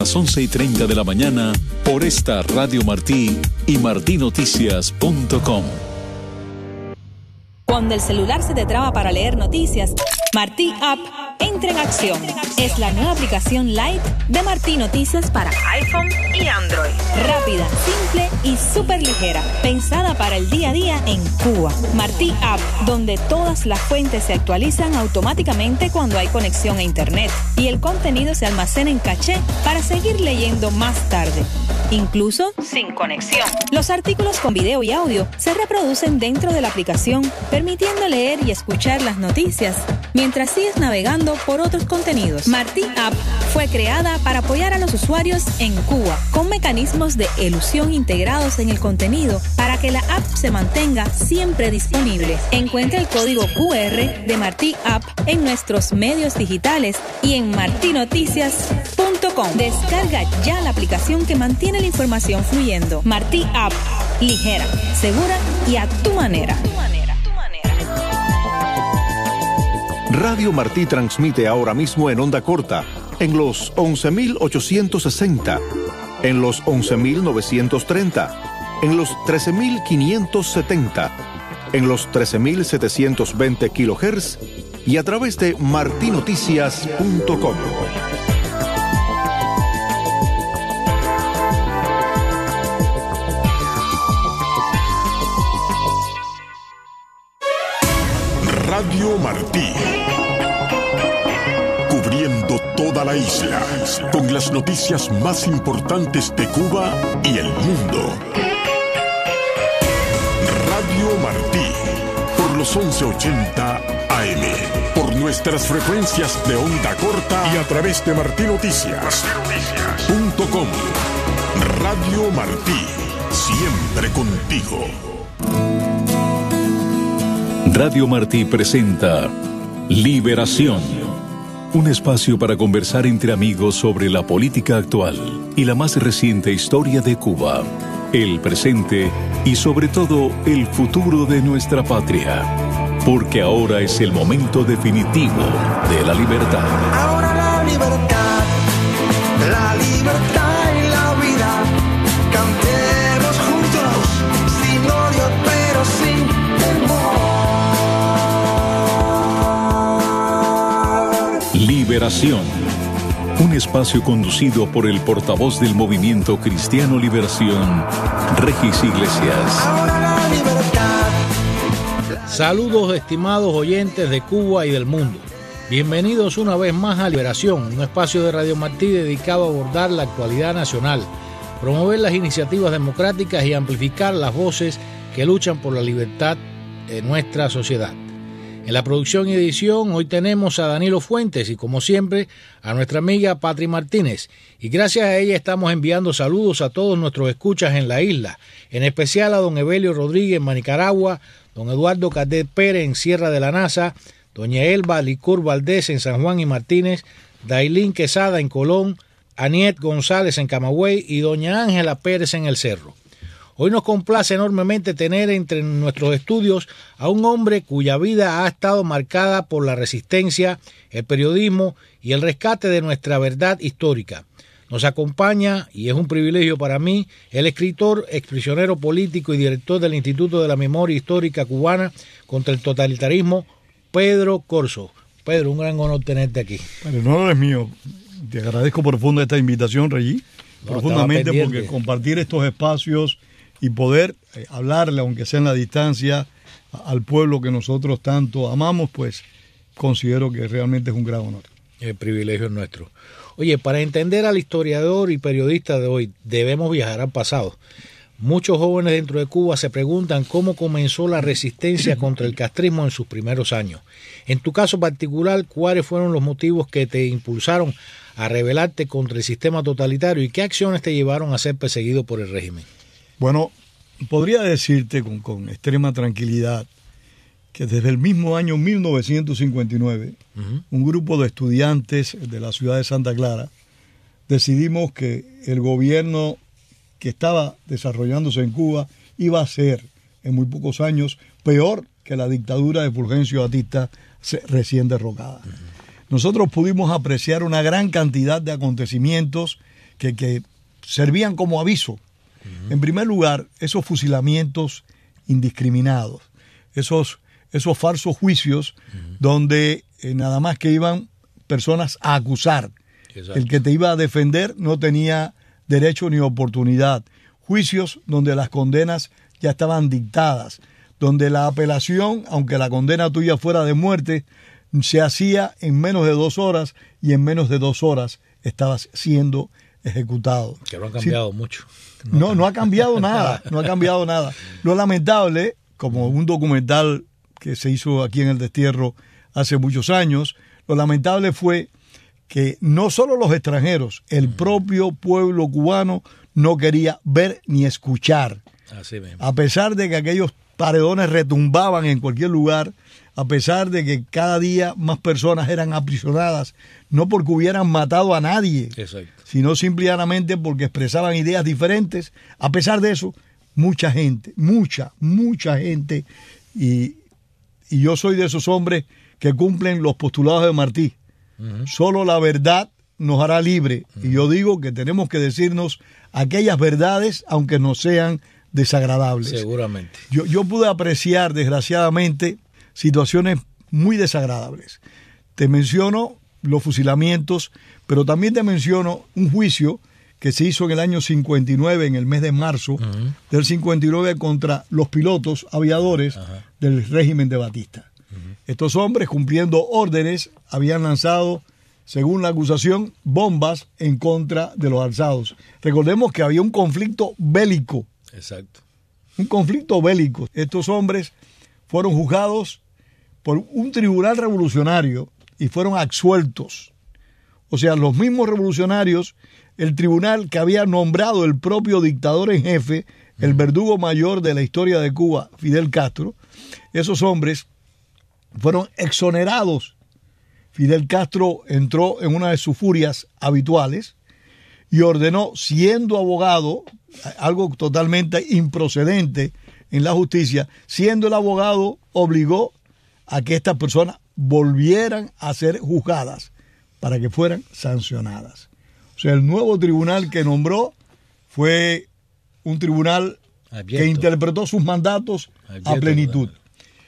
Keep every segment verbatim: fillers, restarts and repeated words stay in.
las once y treinta de la mañana por esta Radio Martí y martí noticias punto com. Cuando el celular se te traba para leer noticias, Martí App entra en acción. Es la nueva aplicación Lite de Martí Noticias para iPhone y Android. Rápida, simple y súper ligera. Pensada para el día a día en Cuba. Martí App, donde todas las fuentes se actualizan automáticamente cuando hay conexión a Internet. Y el contenido se almacena en caché para seguir leyendo más tarde. Incluso sin conexión. Los artículos con video y audio se reproducen dentro de la aplicación, permitiendo leer y escuchar las noticias mientras sigues navegando por otros contenidos. Martí App fue creada para apoyar a los usuarios en Cuba, con mecanismos de elusión integrados en el contenido para que la app se mantenga siempre disponible. Encuentra el código Q R de Martí App en nuestros medios digitales y en martí noticias punto com. Descarga ya la aplicación que mantiene la información fluyendo. Martí App, ligera, segura y a tu manera. Radio Martí transmite ahora mismo en onda corta, en los once mil ochocientos sesenta, en los once mil novecientos treinta, en los trece mil quinientos setenta, en los trece mil setecientos veinte kilohertz y a través de martí noticias punto com. Radio Martí, cubriendo toda la isla, con las noticias más importantes de Cuba y el mundo. Radio Martí, por los once ochenta A M, por nuestras frecuencias de onda corta y a través de martí noticias punto com. Radio Martí, siempre contigo. Radio Martí presenta Liberación, un espacio para conversar entre amigos sobre la política actual y la más reciente historia de Cuba, el presente y sobre todo el futuro de nuestra patria, porque ahora es el momento definitivo de la libertad. Ahora la libertad, la libertad y la vida, cantemos juntos, sin odio pero sin temor. Liberación, un espacio conducido por el portavoz del Movimiento Cristiano Liberación, Regis Iglesias. Saludos, estimados oyentes de Cuba y del mundo. Bienvenidos una vez más a Liberación, un espacio de Radio Martí dedicado a abordar la actualidad nacional, promover las iniciativas democráticas y amplificar las voces que luchan por la libertad de nuestra sociedad. En la producción y edición hoy tenemos a Danilo Fuentes y, como siempre, a nuestra amiga Patri Martínez. Y gracias a ella estamos enviando saludos a todos nuestros escuchas en la isla, en especial a don Evelio Rodríguez en Nicaragua, don Eduardo Cadet Pérez en Sierra de la Nasa, doña Elba Licur Valdés en San Juan y Martínez, Dailín Quesada en Colón, Aniet González en Camagüey y doña Ángela Pérez en El Cerro. Hoy nos complace enormemente tener entre nuestros estudios a un hombre cuya vida ha estado marcada por la resistencia, el periodismo y el rescate de nuestra verdad histórica. Nos acompaña, y es un privilegio para mí, el escritor, exprisionero político y director del Instituto de la Memoria Histórica Cubana contra el Totalitarismo, Pedro Corzo. Pedro, un gran honor tenerte aquí. Bueno, el honor es mío. Te agradezco profundamente esta invitación, Regí, no, profundamente porque compartir estos espacios y poder eh, hablarle, aunque sea en la distancia, a, al pueblo que nosotros tanto amamos, pues considero que realmente es un gran honor. El privilegio es nuestro. Oye, para entender al historiador y periodista de hoy, debemos viajar al pasado. Muchos jóvenes dentro de Cuba se preguntan cómo comenzó la resistencia contra el castrismo en sus primeros años. En tu caso particular, ¿cuáles fueron los motivos que te impulsaron a rebelarte contra el sistema totalitario y qué acciones te llevaron a ser perseguido por el régimen? Bueno, podría decirte con, con extrema tranquilidad que desde el mismo año mil novecientos cincuenta y nueve, uh-huh. un grupo de estudiantes de la ciudad de Santa Clara decidimos que el gobierno que estaba desarrollándose en Cuba iba a ser en muy pocos años peor que la dictadura de Fulgencio Batista recién derrocada. Uh-huh. Nosotros pudimos apreciar una gran cantidad de acontecimientos que, que servían como aviso. Uh-huh. En primer lugar, esos fusilamientos indiscriminados, esos, esos falsos juicios uh-huh. donde eh, nada más que iban personas a acusar. Exacto. El que te iba a defender no tenía derecho ni oportunidad. Juicios donde las condenas ya estaban dictadas, donde la apelación, aunque la condena tuya fuera de muerte, se hacía en menos de dos horas y en menos de dos horas estabas siendo ejecutado. Que no ha cambiado sí. mucho. No, no, no ha cambiado nada, no ha cambiado nada. Lo lamentable, como un documental que se hizo aquí en El Destierro hace muchos años, lo lamentable fue que no solo los extranjeros, el propio pueblo cubano no quería ver ni escuchar. Así mismo. A pesar de que aquellos paredones retumbaban en cualquier lugar, a pesar de que cada día más personas eran aprisionadas, no porque hubieran matado a nadie, exacto, sino simplemente porque expresaban ideas diferentes. A pesar de eso, mucha gente, mucha, mucha gente, y, y yo soy de esos hombres que cumplen los postulados de Martí. Uh-huh. Solo la verdad nos hará libre. Uh-huh. Y yo digo que tenemos que decirnos aquellas verdades, aunque no sean desagradables. Seguramente. Yo, yo pude apreciar, desgraciadamente, situaciones muy desagradables. Te menciono los fusilamientos, pero también te menciono un juicio que se hizo en el año cincuenta y nueve, en el mes de marzo uh-huh. del cincuenta y nueve, contra los pilotos aviadores uh-huh. del régimen de Batista. Uh-huh. Estos hombres, cumpliendo órdenes, habían lanzado, según la acusación, bombas en contra de los alzados. Recordemos que había un conflicto bélico. Exacto. Un conflicto bélico. Estos hombres fueron juzgados por un tribunal revolucionario y fueron absueltos. O sea, los mismos revolucionarios, el tribunal que había nombrado el propio dictador en jefe, el verdugo mayor de la historia de Cuba, Fidel Castro, esos hombres fueron exonerados. Fidel Castro entró en una de sus furias habituales y ordenó, siendo abogado, algo totalmente improcedente en la justicia, siendo el abogado, obligó a que estas personas volvieran a ser juzgadas para que fueran sancionadas. O sea, el nuevo tribunal que nombró fue un tribunal abierto, que interpretó sus mandatos abierto, a plenitud. ¿Verdad?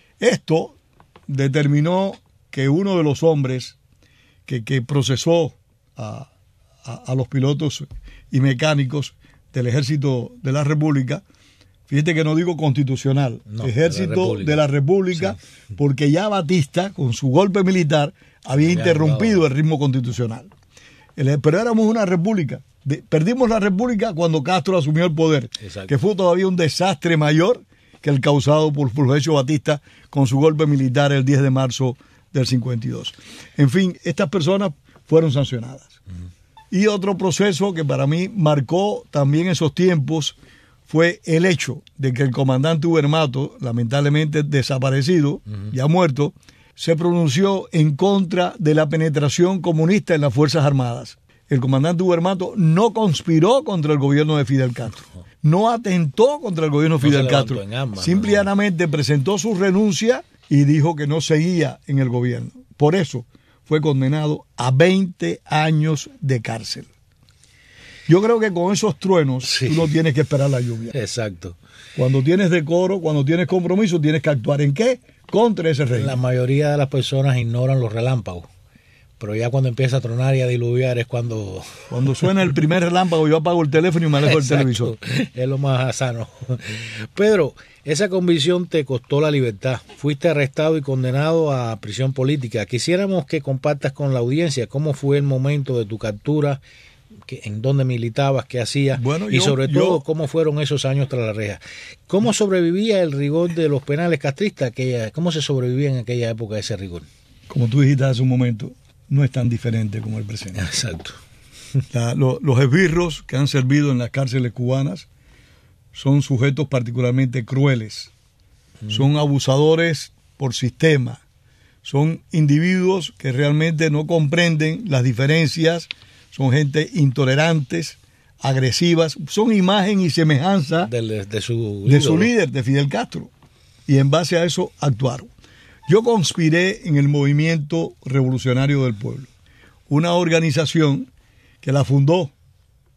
Esto determinó que uno de los hombres que, que procesó a, a, a los pilotos y mecánicos del Ejército de la República, fíjate que no digo constitucional, no, Ejército de la República, de la República sí. porque ya Batista, con su golpe militar, había, había interrumpido dado. el ritmo constitucional. El, pero éramos una república. De, perdimos la república cuando Castro asumió el poder, exacto, que fue todavía un desastre mayor que el causado por Fulgencio Batista con su golpe militar el diez de marzo del cincuenta y dos. En fin, estas personas fueron sancionadas. Uh-huh. Y otro proceso que para mí marcó también esos tiempos fue el hecho de que el comandante Ubermato, lamentablemente desaparecido, uh-huh, ya muerto, se pronunció en contra de la penetración comunista en las Fuerzas Armadas. El comandante Ubermato no conspiró contra el gobierno de Fidel Castro, no atentó contra el gobierno de Fidel Castro, ambas, simplemente ¿no? presentó su renuncia y dijo que no seguía en el gobierno. Por eso fue condenado a veinte años de cárcel. Yo creo que con esos truenos sí. tú no tienes que esperar la lluvia. Exacto. Cuando tienes decoro, cuando tienes compromiso, tienes que actuar ¿en qué? Contra ese régimen. La mayoría de las personas ignoran los relámpagos, pero ya cuando empieza a tronar y a diluviar es cuando... Cuando suena el primer relámpago yo apago el teléfono y me alejo del televisor. Es lo más sano. Pedro, esa convicción te costó la libertad. Fuiste arrestado y condenado a prisión política. Quisiéramos que compartas con la audiencia cómo fue el momento de tu captura, que, en dónde militabas, qué hacías, bueno, y yo, sobre todo yo, cómo fueron esos años tras la reja. ¿Cómo sobrevivía el rigor de los penales castristas? Aquella, ¿Cómo se sobrevivía en aquella época ese rigor? Como tú dijiste hace un momento, no es tan diferente como el presente. Exacto. La, lo, los esbirros que han servido en las cárceles cubanas son sujetos particularmente crueles, mm. son abusadores por sistema, son individuos que realmente no comprenden las diferencias, son gente intolerantes, agresivas, son imagen y semejanza de, de, de, su, de su líder, de Fidel Castro, y en base a eso actuaron. Yo conspiré en el Movimiento Revolucionario del Pueblo, una organización que la fundó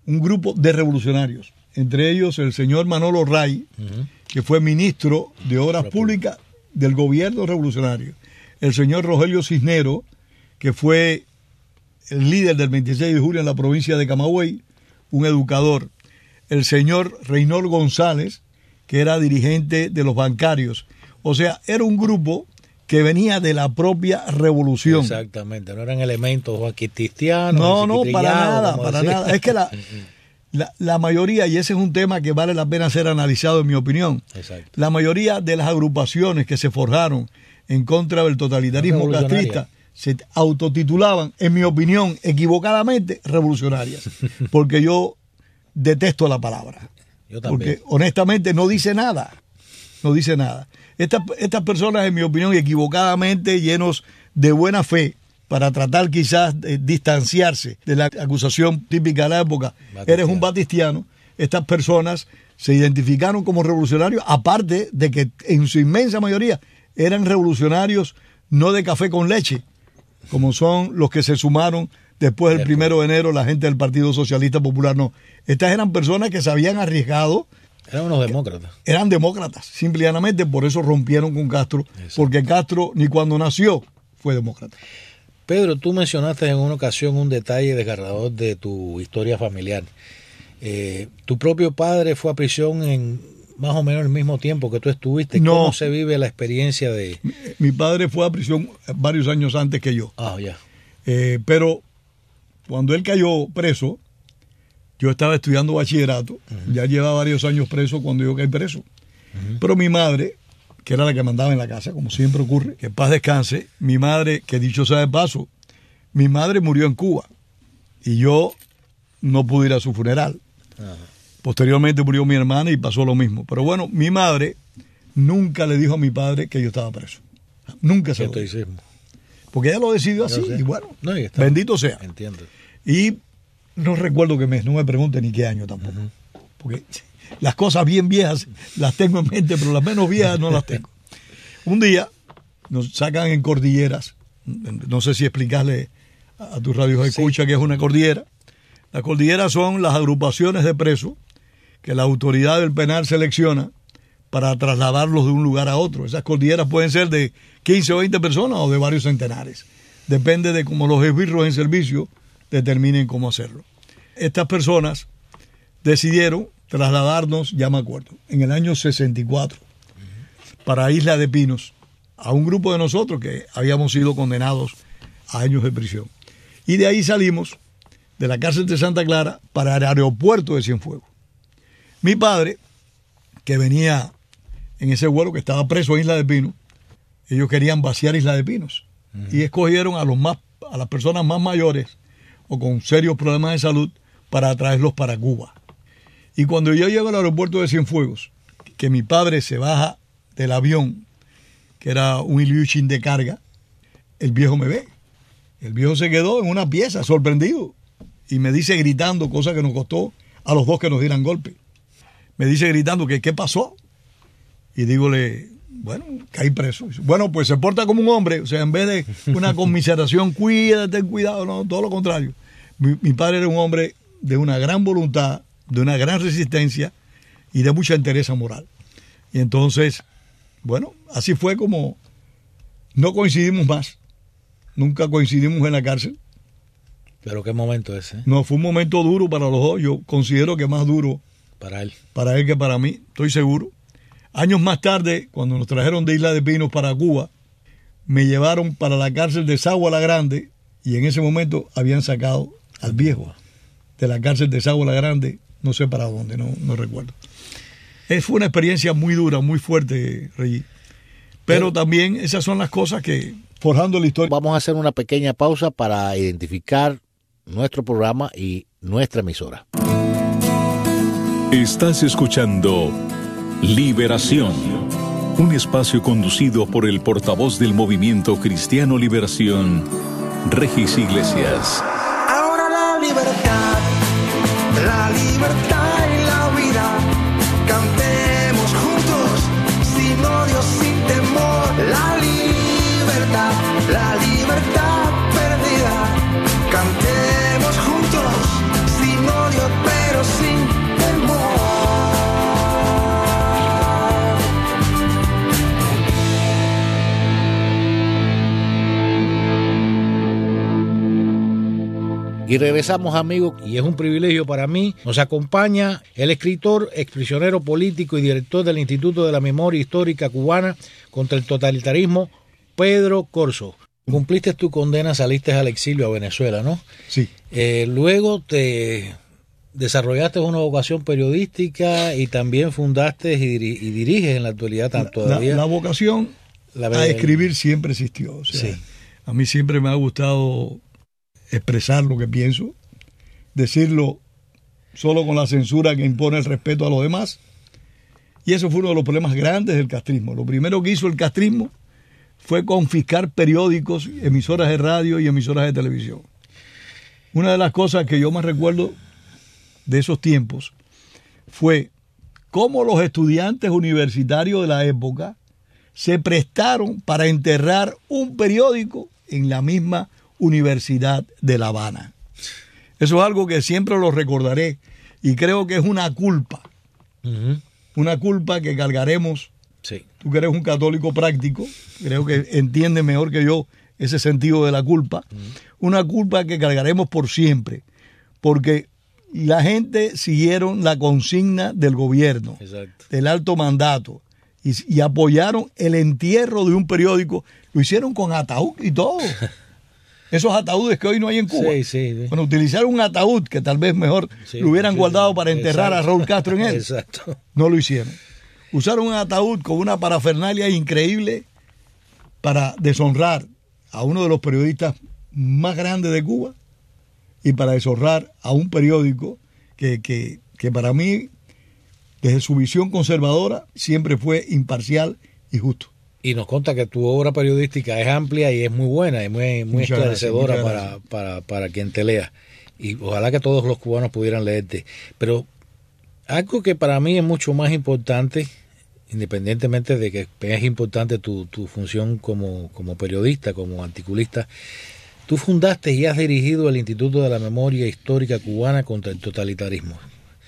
un grupo de revolucionarios, entre ellos el señor Manolo Ray, uh-huh. que fue ministro de Obras Públicas del gobierno revolucionario, el señor Rogelio Cisnero, que fue el líder del veintiséis de julio en la provincia de Camagüey, un educador, el señor Reynold González, que era dirigente de los bancarios. O sea, era un grupo que venía de la propia revolución. Exactamente, no eran elementos juaquistianos. No, no, para nada, para decir. nada. Es que la, la, la mayoría, y ese es un tema que vale la pena ser analizado en mi opinión, Exacto. la mayoría de las agrupaciones que se forjaron en contra del totalitarismo castrista se autotitulaban, en mi opinión, equivocadamente, revolucionarias. Porque yo detesto la palabra. Yo también. Porque honestamente no dice nada. No dice nada. Estas, estas personas, en mi opinión, equivocadamente llenos de buena fe, para tratar quizás de distanciarse de la acusación típica de la época, Batistiano. Eres un batistiano, estas personas se identificaron como revolucionarios, aparte de que en su inmensa mayoría eran revolucionarios no de café con leche, como son los que se sumaron después del primero de enero, la gente del Partido Socialista Popular, no. Estas eran personas que se habían arriesgado. Eran unos demócratas. Eran demócratas, simplemente por eso rompieron con Castro, Exacto. porque Castro ni cuando nació fue demócrata. Pedro, tú mencionaste en una ocasión un detalle desgarrador de tu historia familiar. Eh, tu propio padre fue a prisión en más o menos el mismo tiempo que tú estuviste. No. ¿Cómo se vive la experiencia de...? Mi, mi padre fue a prisión varios años antes que yo. Ah, ya. Eh, pero cuando él cayó preso, yo estaba estudiando bachillerato. Uh-huh. Ya llevaba varios años preso cuando yo caí preso. Uh-huh. Pero mi madre, que era la que mandaba en la casa, como siempre ocurre, que en paz descanse, mi madre, que dicho sea de paso, mi madre murió en Cuba y yo no pude ir a su funeral. Uh-huh. Posteriormente murió mi hermana y pasó lo mismo. Pero bueno, mi madre nunca le dijo a mi padre que yo estaba preso. Nunca se lo dijo. Porque ella lo decidió así y bueno, no, y está, bendito sea. Entiendo. Y no recuerdo qué mes, no me pregunte ni qué año tampoco. Uh-huh. Porque las cosas bien viejas las tengo en mente, pero las menos viejas no las tengo. Un día nos sacan en cordilleras, no sé si explicarle a tus radios escucha sí. que es una cordillera. Las cordilleras son las agrupaciones de presos que la autoridad del penal selecciona para trasladarlos de un lugar a otro. Esas cordilleras pueden ser de quince o veinte personas o de varios centenares. Depende de cómo los esbirros en servicio determinen cómo hacerlo. Estas personas decidieron trasladarnos, ya me acuerdo, en el año sesenta y cuatro, para Isla de Pinos, a un grupo de nosotros que habíamos sido condenados a años de prisión. Y de ahí salimos de la cárcel de Santa Clara para el aeropuerto de Cienfuegos. Mi padre, que venía en ese vuelo, que estaba preso en Isla de Pinos, ellos querían vaciar Isla de Pinos uh-huh. y escogieron a los más, a las personas más mayores o con serios problemas de salud para traerlos para Cuba. Y cuando yo llego al aeropuerto de Cienfuegos, que mi padre se baja del avión, que era un Ilyushin de carga, el viejo me ve. El viejo se quedó en una pieza, sorprendido, y me dice gritando, cosa que nos costó a los dos que nos dieran golpe. Me dice gritando que qué pasó. Y dígole, bueno, caí preso. Bueno, pues se porta como un hombre, o sea, en vez de una conmiseración, cuídate, ten cuidado, no, todo lo contrario. Mi, mi padre era un hombre de una gran voluntad, de una gran resistencia y de mucha entereza moral. Y entonces, bueno, así fue como no coincidimos más. Nunca coincidimos en la cárcel. Pero qué momento ese. ¿eh? No, fue un momento duro para los dos. Yo considero que más duro para él. Para él que para mí, estoy seguro. Años más tarde, cuando nos trajeron de Isla de Pinos para Cuba, me llevaron para la cárcel de Sagua la Grande y en ese momento habían sacado al viejo de la cárcel de Sagua la Grande, no sé para dónde, no, no recuerdo. Es, fue una experiencia muy dura, muy fuerte, Reggie. Pero, Pero también esas son las cosas que, forjando la historia. Vamos a hacer una pequeña pausa para identificar nuestro programa y nuestra emisora. Estás escuchando Liberación, un espacio conducido por el portavoz del Movimiento Cristiano Liberación, Regis Iglesias. Ahora la libertad, la libertad y la vida, cantemos juntos, sin odio, sin temor, la libertad, la libertad perdida, cantemos juntos, sin odio, pero Y regresamos, amigos, y es un privilegio para mí. Nos acompaña el escritor, exprisionero político y director del Instituto de la Memoria Histórica Cubana contra el Totalitarismo, Pedro Corzo. Cumpliste tu condena, saliste al exilio a Venezuela, ¿no? Sí. Eh, luego te desarrollaste una vocación periodística y también fundaste y, diri- y diriges en la actualidad La, todavía. la, la vocación La, a escribir siempre existió. O sea, sí. A mí siempre me ha gustado expresar lo que pienso, decirlo solo con la censura que impone el respeto a los demás. Y eso fue uno de los problemas grandes del castrismo. Lo primero que hizo el castrismo fue confiscar periódicos, emisoras de radio y emisoras de televisión. Una de las cosas que yo más recuerdo de esos tiempos fue cómo los estudiantes universitarios de la época se prestaron para enterrar un periódico en la misma Universidad de La Habana. Eso es algo que siempre lo recordaré y creo que es una culpa, uh-huh. una culpa que cargaremos. Sí. Tú que eres un católico práctico, creo que entiendes mejor que yo ese sentido de la culpa, uh-huh. una culpa que cargaremos por siempre, porque la gente siguieron la consigna del gobierno, exacto. del alto mandato, y, y apoyaron el entierro de un periódico, lo hicieron con ataúd y todo. Esos ataúdes que hoy no hay en Cuba. Sí, sí, sí. Bueno, utilizaron un ataúd que tal vez mejor sí, lo hubieran sí, guardado para enterrar exacto. a Raúl Castro en él. Exacto. No lo hicieron. Usaron un ataúd con una parafernalia increíble para deshonrar a uno de los periodistas más grandes de Cuba y para deshonrar a un periódico que, que, que para mí, desde su visión conservadora, siempre fue imparcial y justo. Y nos consta que tu obra periodística es amplia y es muy buena y muy, muy esclarecedora gracias, para, para, para quien te lea. Y ojalá que todos los cubanos pudieran leerte. Pero algo que para mí es mucho más importante, independientemente de que es importante tu, tu función como, como periodista, como articulista, tú fundaste y has dirigido el Instituto de la Memoria Histórica Cubana contra el Totalitarismo,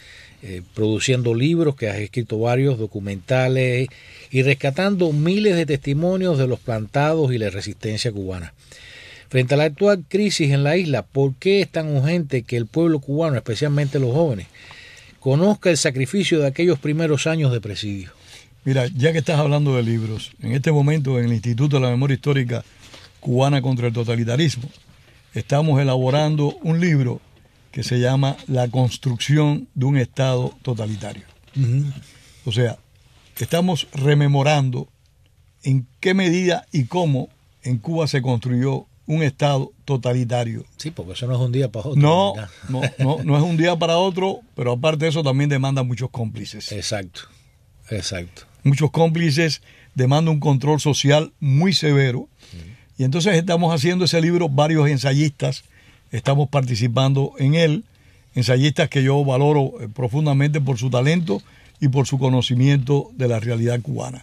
eh, produciendo libros, que has escrito varios, documentales, y rescatando miles de testimonios de los plantados y la resistencia cubana. Frente a la actual crisis en la isla, ¿por qué es tan urgente que el pueblo cubano, especialmente los jóvenes, conozca el sacrificio de aquellos primeros años de presidio? Mira, ya que estás hablando de libros, en este momento en el Instituto de la Memoria Histórica Cubana contra el Totalitarismo, estamos elaborando un libro que se llama La construcción de un Estado totalitario. Uh-huh. O sea, estamos rememorando en qué medida y cómo en Cuba se construyó un Estado totalitario. Sí, porque eso no es un día para otro. No, no, no, no es un día para otro, pero aparte de eso también demanda muchos cómplices. Exacto, exacto. Muchos cómplices, demanda un control social muy severo. Uh-huh. Y entonces estamos haciendo ese libro, varios ensayistas estamos participando en él, ensayistas que yo valoro profundamente por su talento y por su conocimiento de la realidad cubana.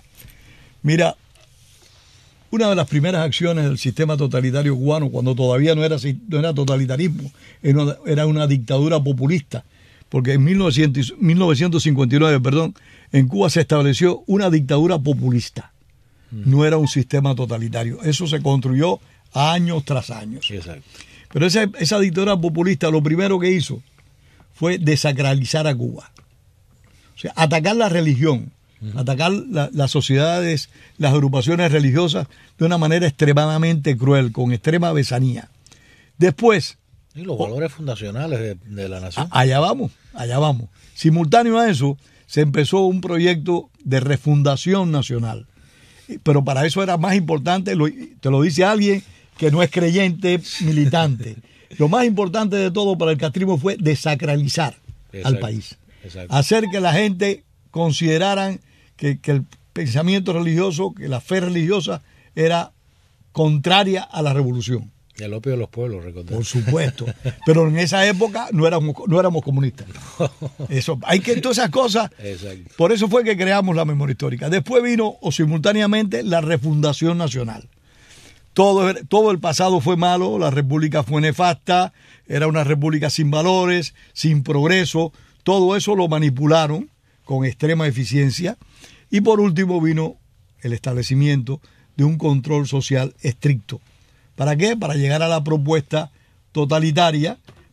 Mira, una de las primeras acciones del sistema totalitario cubano, cuando todavía no era, no era totalitarismo, era una, era una dictadura populista, porque en mil novecientos cincuenta y nueve, perdón, en Cuba se estableció una dictadura populista. No era un sistema totalitario. Eso se construyó años tras años. Exacto. Pero esa, esa dictadura populista lo primero que hizo fue desacralizar a Cuba. O sea, atacar la religión, uh-huh. atacar la, las sociedades, las agrupaciones religiosas de una manera extremadamente cruel, con extrema besanía. Después... Y los valores oh, fundacionales de, de la nación. Allá vamos, allá vamos. Simultáneo a eso, se empezó un proyecto de refundación nacional. Pero para eso era más importante, lo, te lo dice alguien que no es creyente militante. Lo más importante de todo para el castrismo fue desacralizar exacto, al país. Exacto. Hacer que la gente consideraran que, que el pensamiento religioso, que la fe religiosa era contraria a la revolución. Y el opio de los pueblos, recordar. Por supuesto. Pero en esa época no éramos, no éramos comunistas. Eso, hay que, todas esas cosas. Exacto. Por eso fue que creamos la memoria histórica. Después vino, o simultáneamente, la refundación nacional. Todo, todo el pasado fue malo, la república fue nefasta, era una república sin valores, sin progreso. Todo eso lo manipularon con extrema eficiencia. Y por último vino el establecimiento de un control social estricto. ¿Para qué? Para llegar a la propuesta totalitaria,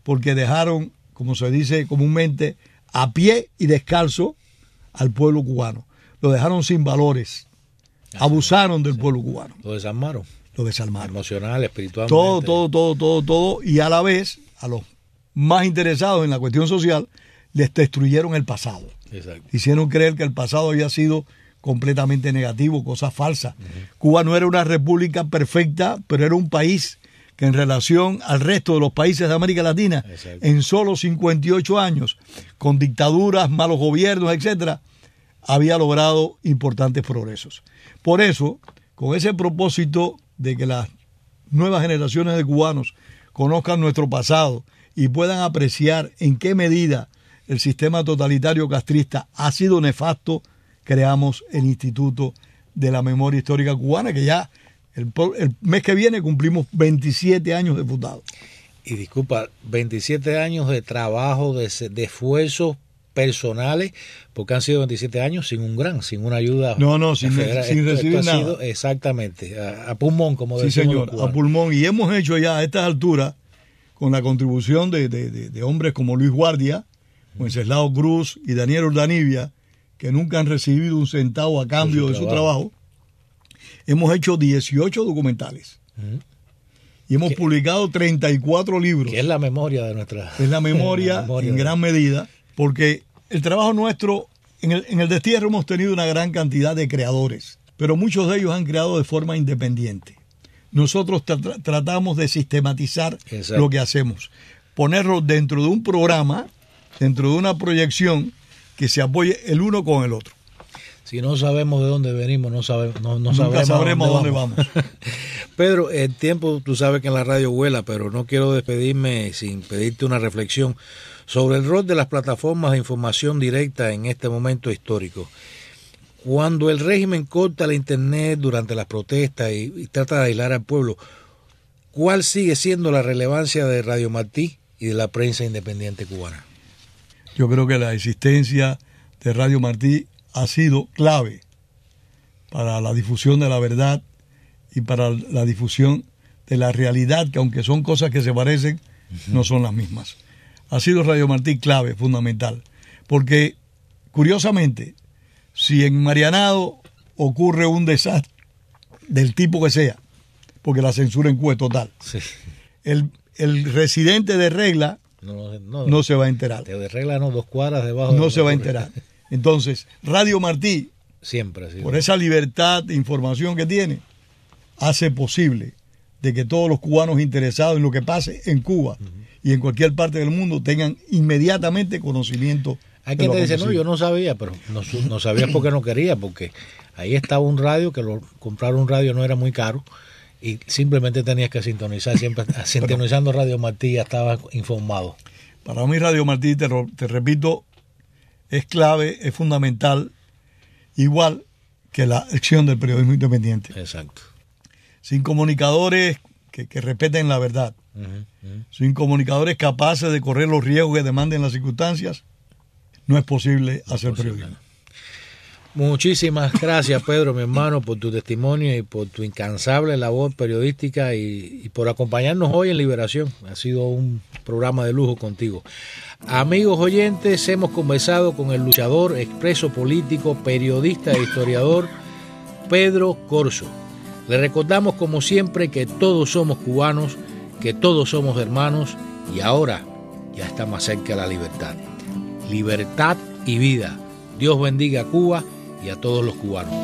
porque dejaron, como se dice comúnmente, a pie y descalzo al pueblo cubano. Lo dejaron sin valores. Abusaron del pueblo cubano. Lo desarmaron. Lo desarmaron. Emocional, espiritualmente. Todo, todo, todo, todo, todo. Y a la vez, a los más interesados en la cuestión social, les destruyeron el pasado. Exacto. Hicieron creer que el pasado había sido completamente negativo, cosas falsas. Uh-huh. Cuba no era una república perfecta, pero era un país que en relación al resto de los países de América Latina, exacto, en solo cincuenta y ocho años, con dictaduras, malos gobiernos, etcétera, había logrado importantes progresos. Por eso, con ese propósito de que las nuevas generaciones de cubanos conozcan nuestro pasado y puedan apreciar en qué medida el sistema totalitario castrista ha sido nefasto, creamos el Instituto de la Memoria Histórica Cubana, que ya el, el mes que viene cumplimos veintisiete años de fundado. Y disculpa, veintisiete años de trabajo, de, de esfuerzos personales, porque han sido veintisiete años sin un gran, sin una ayuda. No, no, sin, federal. sin esto, recibir esto nada. Sido, exactamente, a, a pulmón, como sí, decimos. Sí, señor, a pulmón. Y hemos hecho ya a estas alturas, con la contribución de, de, de, de hombres como Luis Guardia, Wenceslao Cruz y Daniel Urdanibia, que nunca han recibido un centavo a cambio de su, de su trabajo, hemos hecho dieciocho documentales. Uh-huh. Y hemos ¿Qué? publicado treinta y cuatro libros. Que es la memoria de nuestra... Es la memoria, la memoria en de... gran medida, porque el trabajo nuestro, en el, en el destierro hemos tenido una gran cantidad de creadores, pero muchos de ellos han creado de forma independiente. Nosotros tra- tratamos de sistematizar Exacto. lo que hacemos, ponerlo dentro de un programa, dentro de una proyección que se apoye el uno con el otro. Si no sabemos de dónde venimos, no, sabe, no, no Nunca sabremos sabremos dónde, dónde vamos. vamos. Pedro, el tiempo, tú sabes que en la radio vuela, pero no quiero despedirme sin pedirte una reflexión sobre el rol de las plataformas de información directa en este momento histórico. Cuando el régimen corta la internet durante las protestas y, y trata de aislar al pueblo, ¿cuál sigue siendo la relevancia de Radio Martí y de la prensa independiente cubana? Yo creo que la existencia de Radio Martí ha sido clave para la difusión de la verdad y para la difusión de la realidad, que aunque son cosas que se parecen, uh-huh. no son las mismas. Ha sido Radio Martí clave, fundamental, porque curiosamente, si en Marianao ocurre un desastre del tipo que sea, porque la censura en Cuba es total, sí. el, el residente de Regla no, no, no se va a enterar. De Regla no, dos cuadras debajo. No de se va a enterar. Entonces, Radio Martí, siempre, sí, por esa libertad de información que tiene, hace posible de que todos los cubanos interesados en lo que pase en Cuba uh-huh. y en cualquier parte del mundo tengan inmediatamente conocimiento. Hay quien te dice, no, yo no sabía, pero no, no sabía porque no quería, porque ahí estaba un radio, que lo, comprar un radio no era muy caro, y simplemente tenías que sintonizar, siempre sintonizando Radio Martí ya estabas informado. Para mí Radio Martí, te, te repito, es clave, es fundamental, igual que la acción del periodismo independiente. Exacto. Sin comunicadores que, que respeten la verdad, uh-huh, uh-huh. sin comunicadores capaces de correr los riesgos que demanden las circunstancias, no es posible no hacer es posible. periodismo. Muchísimas gracias, Pedro, mi hermano, por tu testimonio y por tu incansable labor periodística y, y por acompañarnos hoy en Liberación. Ha sido un programa de lujo contigo. Amigos oyentes, hemos conversado con el luchador, expreso político, periodista e historiador Pedro Corzo. Le recordamos como siempre que todos somos cubanos, que todos somos hermanos y ahora ya está más cerca la libertad. Libertad y vida. Dios bendiga a Cuba y a todos los cubanos.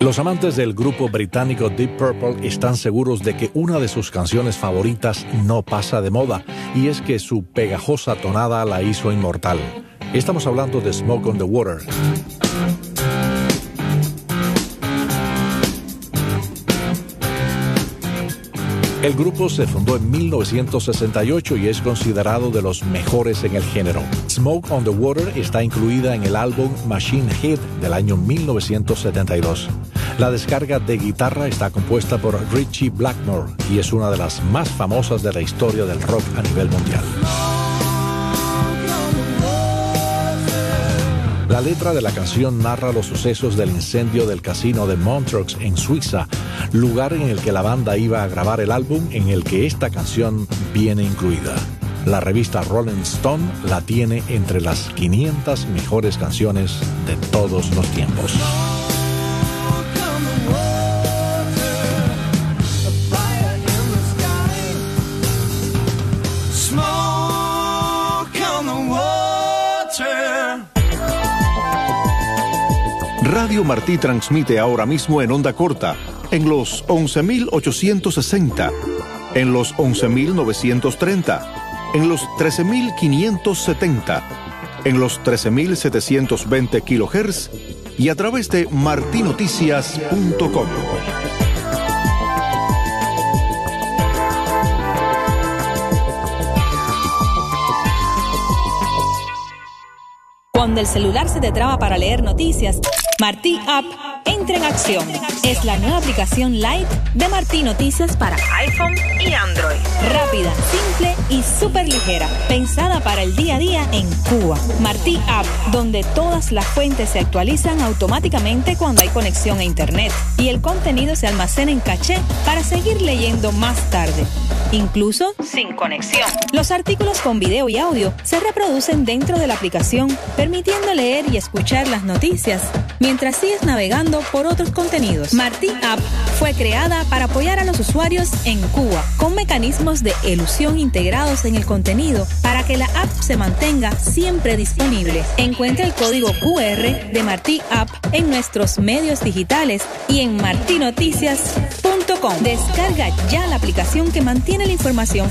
Los amantes del grupo británico Deep Purple están seguros de que una de sus canciones favoritas no pasa de moda, y es que su pegajosa tonada la hizo inmortal. Estamos hablando de Smoke on the Water. El grupo se fundó en mil novecientos sesenta y ocho y es considerado de los mejores en el género. Smoke on the Water está incluida en el álbum Machine Head del año mil novecientos setenta y dos. La descarga de guitarra está compuesta por Ritchie Blackmore y es una de las más famosas de la historia del rock a nivel mundial. La letra de la canción narra los sucesos del incendio del casino de Montreux en Suiza, lugar en el que la banda iba a grabar el álbum en el que esta canción viene incluida. La revista Rolling Stone la tiene entre las quinientas mejores canciones de todos los tiempos. Radio Martí transmite ahora mismo en onda corta, en los once mil ochocientos sesenta, en los once mil novecientos treinta, en los trece mil quinientos setenta, en los trece mil setecientos veinte kilohertz y a través de marti noticias punto com. Cuando el celular se te traba para leer noticias, Martí App entra en acción. Es la nueva aplicación Lite de Martí Noticias para iPhone y Android. Rápida, simple y súper ligera. Pensada para el día a día en Cuba. Martí App, donde todas las fuentes se actualizan automáticamente cuando hay conexión a Internet. Y el contenido se almacena en caché para seguir leyendo más tarde. Incluso sin conexión. Los artículos con video y audio se reproducen dentro de la aplicación, permitiendo leer y escuchar las noticias mientras sigues navegando por otros contenidos. Martí App fue creada para apoyar a los usuarios en Cuba, con mecanismos de elusión integrados en el contenido para que la app se mantenga siempre disponible. Encuentra el código Q R de Martí App en nuestros medios digitales y en marti noticias punto com. Descarga ya la aplicación que mantiene la información